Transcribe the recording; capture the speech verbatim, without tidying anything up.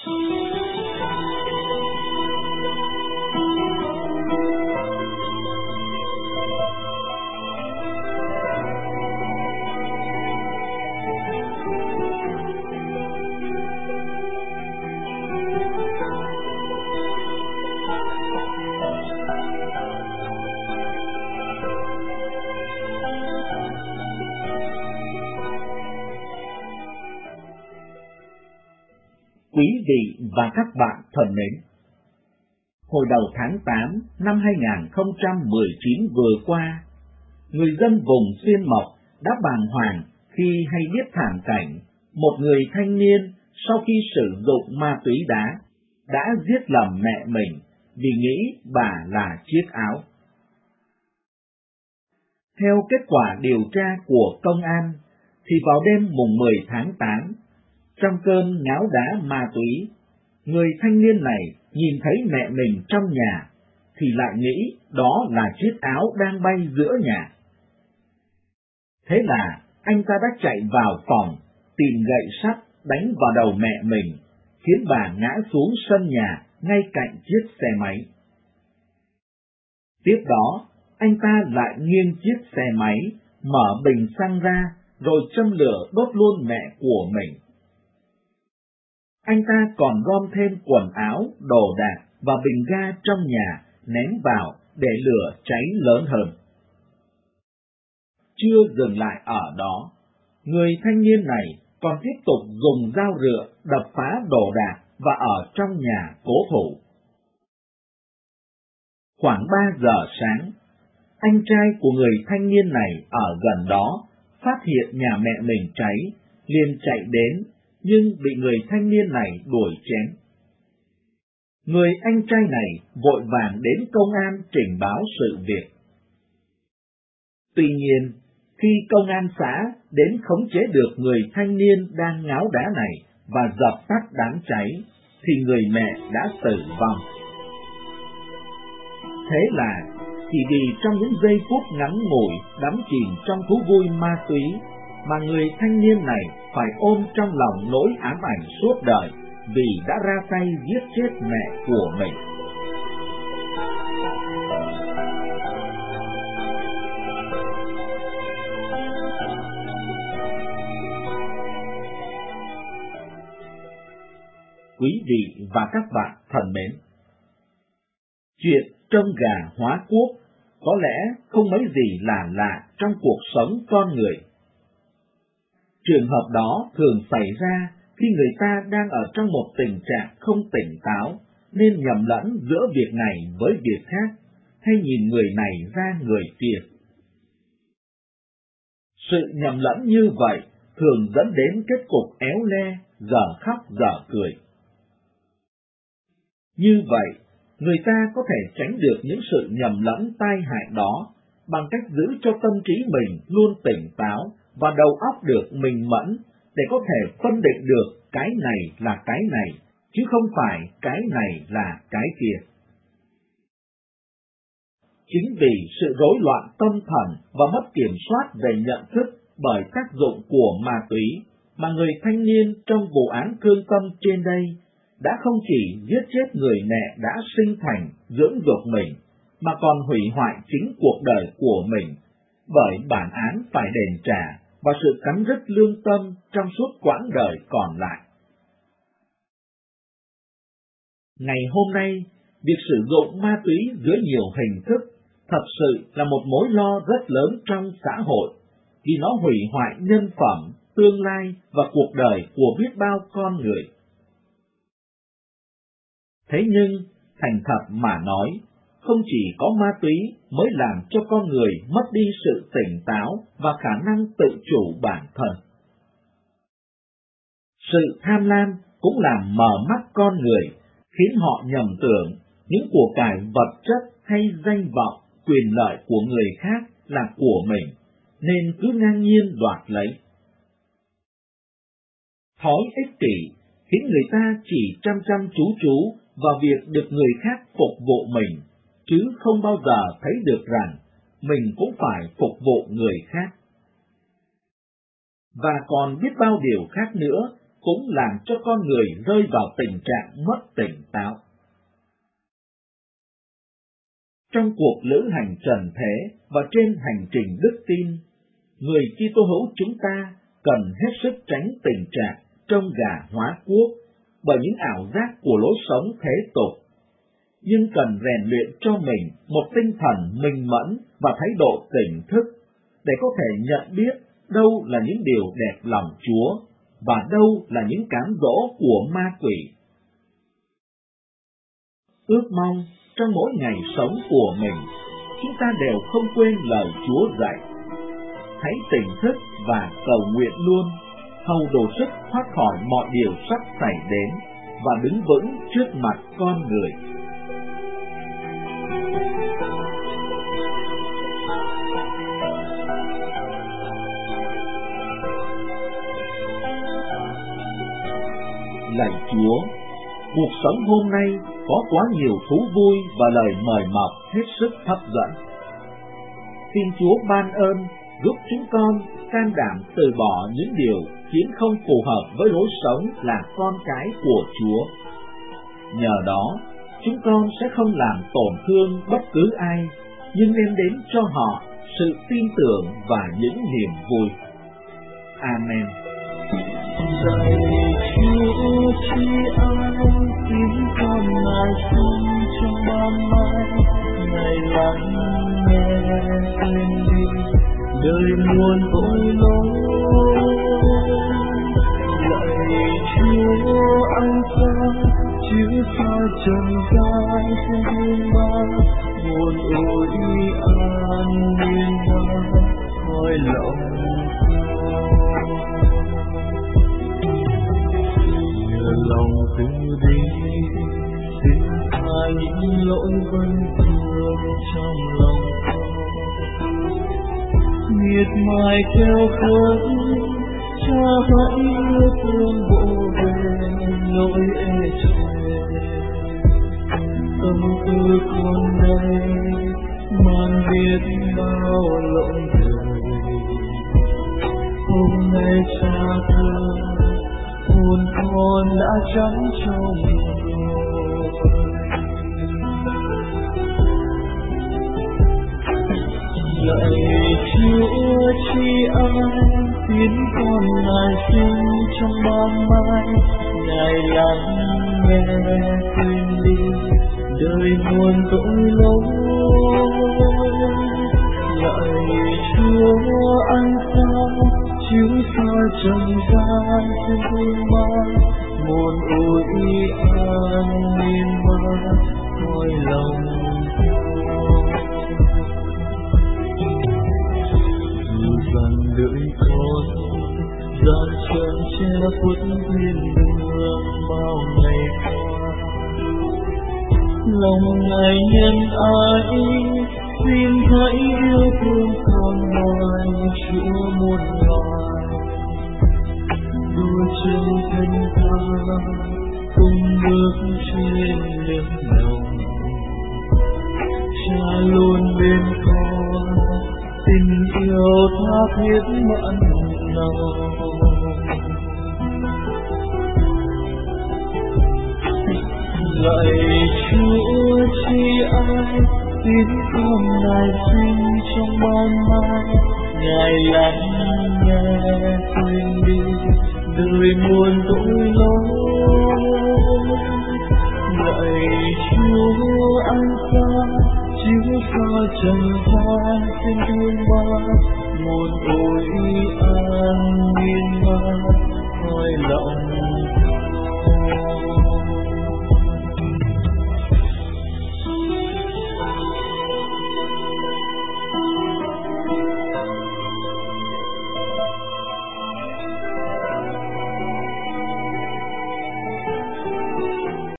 Quý vị và các bạn thân mến, hồi đầu tháng tám năm hai nghìn không trăm mười chín vừa qua, người dân vùng Xuyên Mộc đã bàng hoàng khi hay biết thảm cảnh một người thanh niên sau khi sử dụng ma túy đá đã giết lầm mẹ mình vì nghĩ bà là chiếc áo. Theo kết quả điều tra của công an, thì vào đêm mùng mười tháng tám, trong cơn ngáo đá ma túy, người thanh niên này nhìn thấy mẹ mình trong nhà, thì lại nghĩ đó là chiếc áo đang bay giữa nhà. Thế là anh ta đã chạy vào phòng, tìm gậy sắt đánh vào đầu mẹ mình, khiến bà ngã xuống sân nhà ngay cạnh chiếc xe máy. Tiếp đó, anh ta lại nghiêng chiếc xe máy, mở bình xăng ra, rồi châm lửa đốt luôn mẹ của mình. Anh ta còn gom thêm quần áo, đồ đạc và bình ga trong nhà ném vào để lửa cháy lớn hơn. Chưa dừng lại ở đó, người thanh niên này còn tiếp tục dùng dao rựa đập phá đồ đạc và ở trong nhà cố thủ. Khoảng ba giờ sáng, anh trai của người thanh niên này ở gần đó phát hiện nhà mẹ mình cháy, liền chạy đến, nhưng bị người thanh niên này đuổi chém. Người anh trai này vội vàng đến công an trình báo sự việc. Tuy nhiên, khi công an xã đến khống chế được người thanh niên đang ngáo đá này và dập tắt đám cháy, thì người mẹ đã tử vong. Thế là, chỉ vì trong những giây phút ngắn ngủi đắm chìm trong thú vui ma túy, mà người thanh niên này phải ôm trong lòng nỗi ám ảnh suốt đời vì đã ra tay giết chết mẹ của mình. Quý vị và các bạn thân mến, chuyện trông gà hóa cuốc có lẽ không mấy gì là lạ trong cuộc sống con người. Trường hợp đó thường xảy ra khi người ta đang ở trong một tình trạng không tỉnh táo, nên nhầm lẫn giữa việc này với việc khác, hay nhìn người này ra người kia. Sự nhầm lẫn như vậy thường dẫn đến kết cục éo le, dở khóc dở cười. Như vậy, người ta có thể tránh được những sự nhầm lẫn tai hại đó bằng cách giữ cho tâm trí mình luôn tỉnh táo và đầu óc được minh mẫn để có thể phân định được cái này là cái này, chứ không phải cái này là cái kia. Chính vì sự rối loạn tâm thần và mất kiểm soát về nhận thức bởi tác dụng của ma túy mà người thanh niên trong vụ án thương tâm trên đây đã không chỉ giết chết người mẹ đã sinh thành, dưỡng dục mình, mà còn hủy hoại chính cuộc đời của mình, bởi bản án phải đền trả và sự cắn rứt lương tâm trong suốt quãng đời còn lại. Ngày hôm nay, việc sử dụng ma túy dưới nhiều hình thức thật sự là một mối lo rất lớn trong xã hội, vì nó hủy hoại nhân phẩm, tương lai và cuộc đời của biết bao con người. Thế nhưng, thành thật mà nói, không chỉ có ma túy mới làm cho con người mất đi sự tỉnh táo và khả năng tự chủ bản thân. Sự tham lam cũng làm mờ mắt con người, khiến họ nhầm tưởng những của cải vật chất hay danh vọng, quyền lợi của người khác là của mình, nên cứ ngang nhiên đoạt lấy. Thói ích kỷ khiến người ta chỉ chăm chăm chú chú vào việc được người khác phục vụ mình, chứ không bao giờ thấy được rằng mình cũng phải phục vụ người khác. Và còn biết bao điều khác nữa cũng làm cho con người rơi vào tình trạng mất tỉnh táo. Trong cuộc lữ hành trần thế và trên hành trình đức tin, người Kitô hữu chúng ta cần hết sức tránh tình trạng trông gà hóa cuốc bởi những ảo giác của lối sống thế tục, nhưng cần rèn luyện cho mình một tinh thần minh mẫn và thái độ tỉnh thức để có thể nhận biết đâu là những điều đẹp lòng Chúa và đâu là những cám dỗ của ma quỷ. Ước mong trong mỗi ngày sống của mình, chúng ta đều không quên lời Chúa dạy. Hãy tỉnh thức và cầu nguyện luôn, hầu đủ sức thoát khỏi mọi điều sắp xảy đến và đứng vững trước mặt con người. Lạy Chúa, cuộc sống hôm nay có quá nhiều thú vui và lời mời mọc hết sức hấp dẫn. Xin Chúa ban ơn giúp chúng con can đảm từ bỏ những điều khiến không phù hợp với lối sống là con cái của Chúa. Nhờ đó, chúng con sẽ không làm tổn thương bất cứ ai, nhưng đem đến cho họ sự tin tưởng và những niềm vui. Amen. Lạy Chúa, chi ai xin con ngài sống trong ban mai, ngài lắng nghe quên đi đời muôn tội lỗi. Lạy Chúa, anh sao chiếu soi trần gian trên hương ba, buồn ôi an nhiên ba khỏi lòng lòng từ đi, xin tha những lỗi vân thường trong lòng con. Miệt mài theo khóc, Cha hãy yêu thương bộ về nỗi ê chề. Tâm tư con đây mang biết bao lỗi đời. Hôm nay Cha thương hồn con đã trắng trong rồi. Lạy Chúa, chi ai khiến con ngài sinh trong ban mai, ngài lắng nghe quên đi đời muôn tội lỗi. Lạy Chúa, anh sao chiếu soi trần gian trên hương ba, muôn ôi an nhiên ba khỏi lòng dù rằng đợi con gian trơn che khuất thiên đường bao ngày qua. Lòng ngài nhân ái xin hãy yêu thương con ngoài Chúa muôn loài. Đôi chân thân ta cùng bước trên lưng đồng, Cha luôn bên con tình yêu tha thiết mặn nồng. Lạy Chúa, chi ai xin con ngài sinh trong ban mai, ngài lắng nghe quên đi đời muôn tội lỗi. Lạy Chúa, anh sao chiếu soi trần gian trên hương ba, muôn